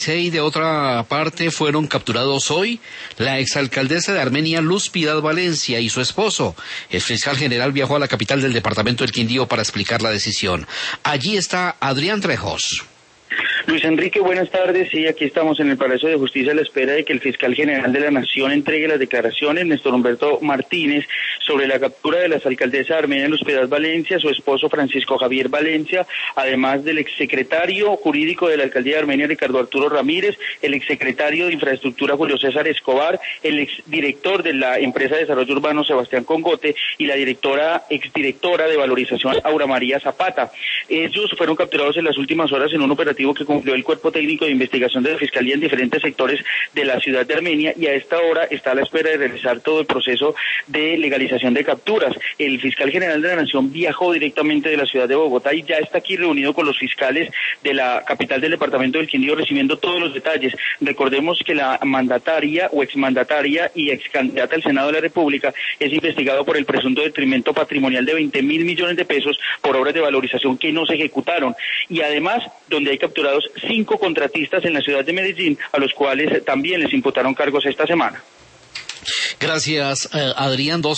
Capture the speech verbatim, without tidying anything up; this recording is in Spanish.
Y de otra parte fueron capturados hoy la exalcaldesa de Armenia, Luz Piedad Valencia, y su esposo. El fiscal general viajó a la capital del departamento del Quindío para explicar la decisión. Allí está Adrián Trejos. Luis Enrique, buenas tardes. Sí, aquí estamos en el Palacio de Justicia a la espera de que el fiscal general de la Nación entregue las declaraciones, Néstor Humberto Martínez, sobre la captura de la exalcaldesa de Armenia, Luz Piedad Valencia, su esposo Francisco Javier Valencia, además del exsecretario jurídico de la alcaldía de Armenia, Ricardo Arturo Ramírez, el exsecretario de Infraestructura, Julio César Escobar, el exdirector de la empresa de desarrollo urbano, Sebastián Congote, y la directora, exdirectora de valorización, Aura María Zapata. Ellos fueron capturados en las últimas horas en un operativo que cumplió el Cuerpo Técnico de Investigación de la Fiscalía en diferentes sectores de la ciudad de Armenia, y a esta hora está a la espera de realizar todo el proceso de legalización de capturas. El fiscal general de la Nación viajó directamente de la ciudad de Bogotá y ya está aquí reunido con los fiscales de la capital del departamento del Quindío, recibiendo todos los detalles. Recordemos que la mandataria o exmandataria y excandidata al Senado de la República es investigado por el presunto detrimento patrimonial de veinte mil millones de pesos por obras de valorización que no se ejecutaron, y además donde hay capturados cinco contratistas en la ciudad de Medellín, a los cuales también les imputaron cargos esta semana. Gracias, eh, Adrián. Dos